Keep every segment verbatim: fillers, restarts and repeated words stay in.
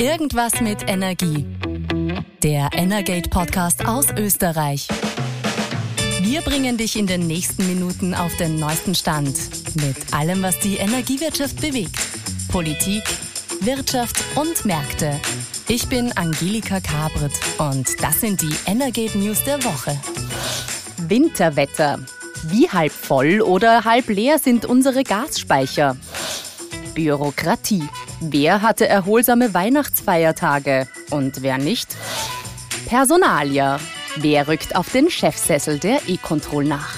Irgendwas mit Energie. Der Energate-Podcast aus Österreich. Wir bringen dich in den nächsten Minuten auf den neuesten Stand mit allem, was die Energiewirtschaft bewegt. Politik, Wirtschaft und Märkte. Ich bin Angelika Kabret und das sind die Energate News der Woche. Winterwetter. Wie halb voll oder halb leer sind unsere Gasspeicher? Bürokratie. Wer hatte erholsame Weihnachtsfeiertage und wer nicht? Personalia. Wer rückt auf den Chefsessel der E-Control nach?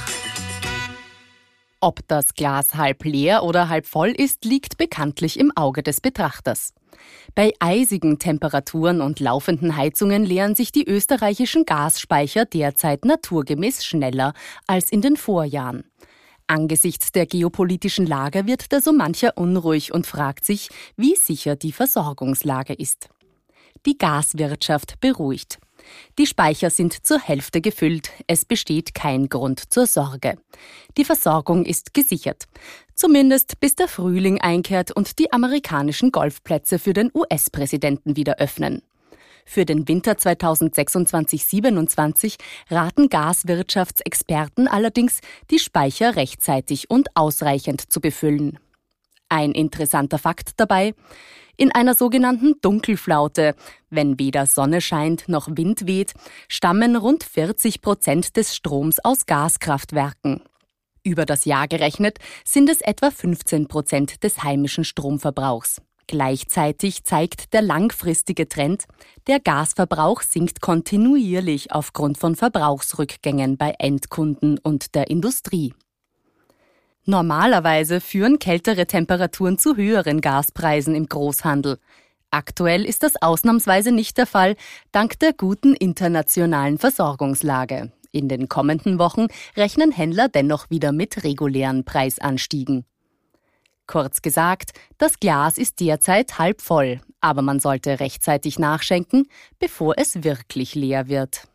Ob das Glas halb leer oder halb voll ist, liegt bekanntlich im Auge des Betrachters. Bei eisigen Temperaturen und laufenden Heizungen leeren sich die österreichischen Gasspeicher derzeit naturgemäß schneller als in den Vorjahren. Angesichts der geopolitischen Lage wird da so mancher unruhig und fragt sich, wie sicher die Versorgungslage ist. Die Gaswirtschaft beruhigt. Die Speicher sind zur Hälfte gefüllt, es besteht kein Grund zur Sorge. Die Versorgung ist gesichert, zumindest bis der Frühling einkehrt und die amerikanischen Golfplätze für den U S-Präsidenten wieder öffnen. Für den Winter zweitausendsechsundzwanzig siebenundzwanzig raten Gaswirtschaftsexperten allerdings, die Speicher rechtzeitig und ausreichend zu befüllen. Ein interessanter Fakt dabei: In einer sogenannten Dunkelflaute, wenn weder Sonne scheint noch Wind weht, stammen rund vierzig Prozent des Stroms aus Gaskraftwerken. Über das Jahr gerechnet sind es etwa fünfzehn Prozent des heimischen Stromverbrauchs. Gleichzeitig zeigt der langfristige Trend, der Gasverbrauch sinkt kontinuierlich aufgrund von Verbrauchsrückgängen bei Endkunden und der Industrie. Normalerweise führen kältere Temperaturen zu höheren Gaspreisen im Großhandel. Aktuell ist das ausnahmsweise nicht der Fall, dank der guten internationalen Versorgungslage. In den kommenden Wochen rechnen Händler dennoch wieder mit regulären Preisanstiegen. Kurz gesagt, das Glas ist derzeit halb voll, aber man sollte rechtzeitig nachschenken, bevor es wirklich leer wird.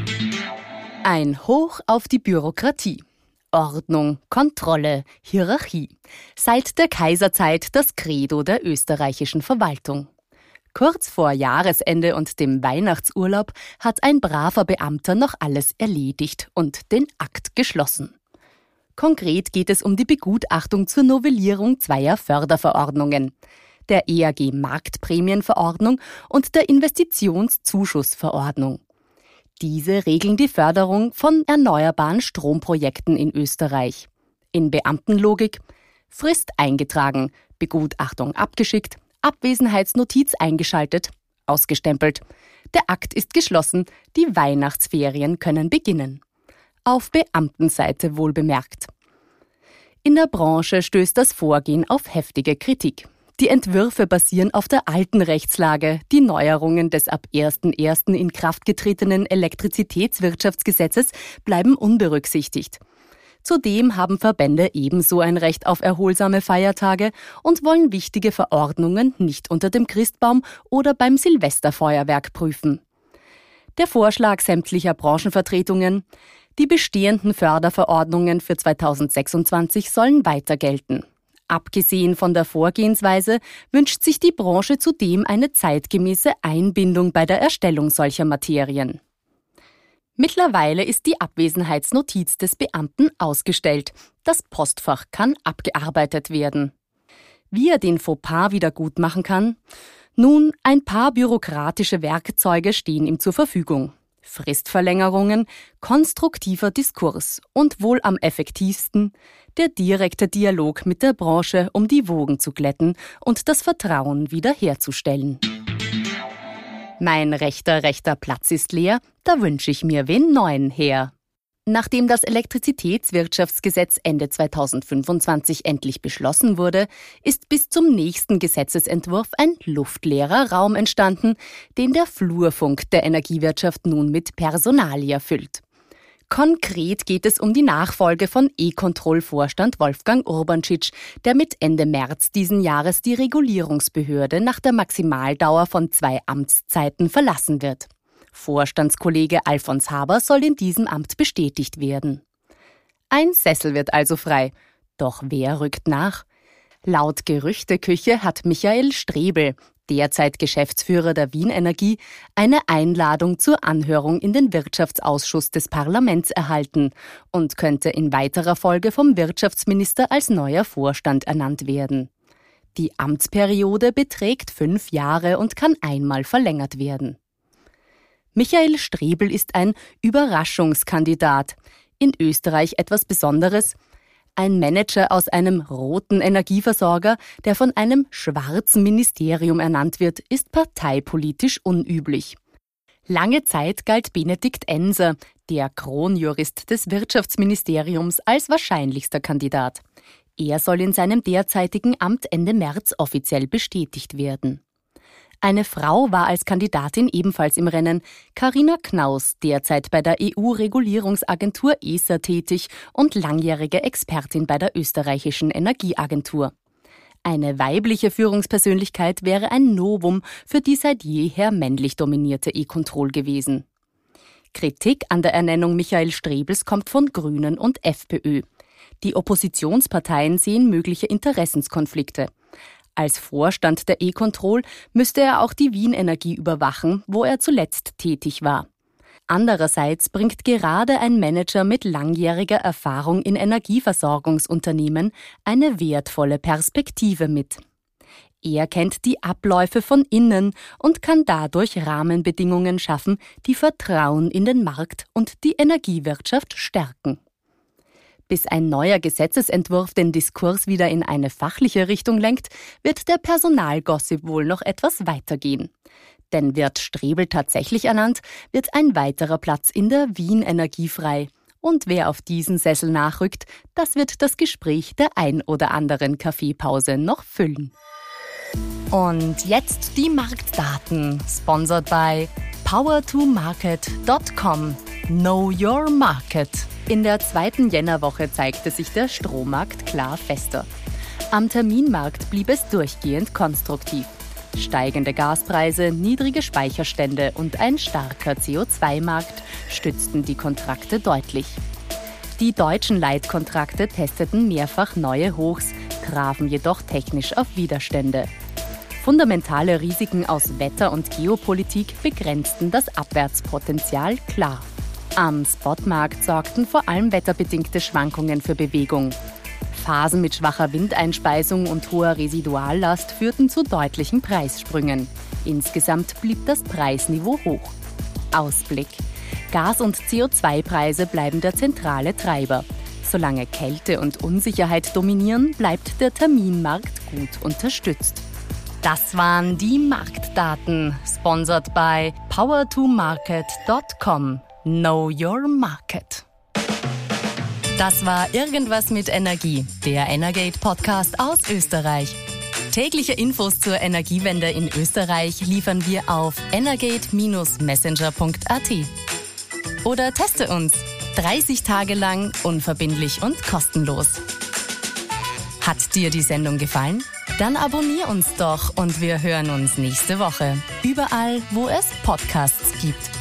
Ein Hoch auf die Bürokratie. Ordnung, Kontrolle, Hierarchie. Seit der Kaiserzeit das Credo der österreichischen Verwaltung. Kurz vor Jahresende und dem Weihnachtsurlaub hat ein braver Beamter noch alles erledigt und den Akt geschlossen. Konkret geht es um die Begutachtung zur Novellierung zweier Förderverordnungen, der E A G-Marktprämienverordnung und der Investitionszuschussverordnung. Diese regeln die Förderung von erneuerbaren Stromprojekten in Österreich. In Beamtenlogik: Frist eingetragen, Begutachtung abgeschickt, Abwesenheitsnotiz eingeschaltet, ausgestempelt. Der Akt ist geschlossen, die Weihnachtsferien können beginnen. Auf Beamtenseite wohlbemerkt. In der Branche stößt das Vorgehen auf heftige Kritik. Die Entwürfe basieren auf der alten Rechtslage. Die Neuerungen des ab ersten ersten in Kraft getretenen Elektrizitätswirtschaftsgesetzes bleiben unberücksichtigt. Zudem haben Verbände ebenso ein Recht auf erholsame Feiertage und wollen wichtige Verordnungen nicht unter dem Christbaum oder beim Silvesterfeuerwerk prüfen. Der Vorschlag sämtlicher Branchenvertretungen: Die bestehenden Förderverordnungen für zweitausendsechsundzwanzig sollen weiter gelten. Abgesehen von der Vorgehensweise wünscht sich die Branche zudem eine zeitgemäße Einbindung bei der Erstellung solcher Materien. Mittlerweile ist die Abwesenheitsnotiz des Beamten ausgestellt. Das Postfach kann abgearbeitet werden. Wie er den Fauxpas wieder gut machen kann? Nun, ein paar bürokratische Werkzeuge stehen ihm zur Verfügung. Fristverlängerungen, konstruktiver Diskurs und wohl am effektivsten der direkte Dialog mit der Branche, um die Wogen zu glätten und das Vertrauen wiederherzustellen. Mein rechter, rechter Platz ist leer, da wünsche ich mir wen neuen her. Nachdem das Elektrizitätswirtschaftsgesetz Ende zweitausendfünfundzwanzig endlich beschlossen wurde, ist bis zum nächsten Gesetzesentwurf ein luftleerer Raum entstanden, den der Flurfunk der Energiewirtschaft nun mit Personalia füllt. Konkret geht es um die Nachfolge von E-Control-Vorstand Wolfgang Urbancic, der mit Ende März diesen Jahres die Regulierungsbehörde nach der Maximaldauer von zwei Amtszeiten verlassen wird. Vorstandskollege Alfons Haber soll in diesem Amt bestätigt werden. Ein Sessel wird also frei. Doch wer rückt nach? Laut Gerüchteküche hat Michael Strebel, derzeit Geschäftsführer der Wien Energie, eine Einladung zur Anhörung in den Wirtschaftsausschuss des Parlaments erhalten und könnte in weiterer Folge vom Wirtschaftsminister als neuer Vorstand ernannt werden. Die Amtsperiode beträgt fünf Jahre und kann einmal verlängert werden. Michael Strebel ist ein Überraschungskandidat. In Österreich etwas Besonderes. Ein Manager aus einem roten Energieversorger, der von einem schwarzen Ministerium ernannt wird, ist parteipolitisch unüblich. Lange Zeit galt Benedikt Enser, der Kronjurist des Wirtschaftsministeriums, als wahrscheinlichster Kandidat. Er soll in seinem derzeitigen Amt Ende März offiziell bestätigt werden. Eine Frau war als Kandidatin ebenfalls im Rennen, Carina Knaus, derzeit bei der E U-Regulierungsagentur E S A tätig und langjährige Expertin bei der österreichischen Energieagentur. Eine weibliche Führungspersönlichkeit wäre ein Novum für die seit jeher männlich dominierte E-Control gewesen. Kritik an der Ernennung Michael Strebels kommt von Grünen und FPÖ. Die Oppositionsparteien sehen mögliche Interessenskonflikte. Als Vorstand der E-Control müsste er auch die Wien Energie überwachen, wo er zuletzt tätig war. Andererseits bringt gerade ein Manager mit langjähriger Erfahrung in Energieversorgungsunternehmen eine wertvolle Perspektive mit. Er kennt die Abläufe von innen und kann dadurch Rahmenbedingungen schaffen, die Vertrauen in den Markt und die Energiewirtschaft stärken. Bis ein neuer Gesetzesentwurf den Diskurs wieder in eine fachliche Richtung lenkt, wird der Personalgossip wohl noch etwas weitergehen. Denn wird Strebel tatsächlich ernannt, wird ein weiterer Platz in der Wien Energie frei. Und wer auf diesen Sessel nachrückt, das wird das Gespräch der ein oder anderen Kaffeepause noch füllen. Und jetzt die Marktdaten, sponsored by power to market dot com. Know your market. In der zweiten Jännerwoche zeigte sich der Strommarkt klar fester. Am Terminmarkt blieb es durchgehend konstruktiv. Steigende Gaspreise, niedrige Speicherstände und ein starker C O zwei Markt stützten die Kontrakte deutlich. Die deutschen Leitkontrakte testeten mehrfach neue Hochs, trafen jedoch technisch auf Widerstände. Fundamentale Risiken aus Wetter- und Geopolitik begrenzten das Abwärtspotenzial klar. Am Spotmarkt sorgten vor allem wetterbedingte Schwankungen für Bewegung. Phasen mit schwacher Windeinspeisung und hoher Residuallast führten zu deutlichen Preissprüngen. Insgesamt blieb das Preisniveau hoch. Ausblick: Gas- und C O zwei Preise bleiben der zentrale Treiber. Solange Kälte und Unsicherheit dominieren, bleibt der Terminmarkt gut unterstützt. Das waren die Marktdaten, sponsored by power to market dot com. Know your market. Das war Irgendwas mit Energie, der Energate-Podcast aus Österreich. Tägliche Infos zur Energiewende in Österreich liefern wir auf energate Bindestrich messenger punkt a t. Oder teste uns dreißig Tage lang unverbindlich und kostenlos. Hat dir die Sendung gefallen? Dann abonnier uns doch und wir hören uns nächste Woche. Überall, wo es Podcasts gibt.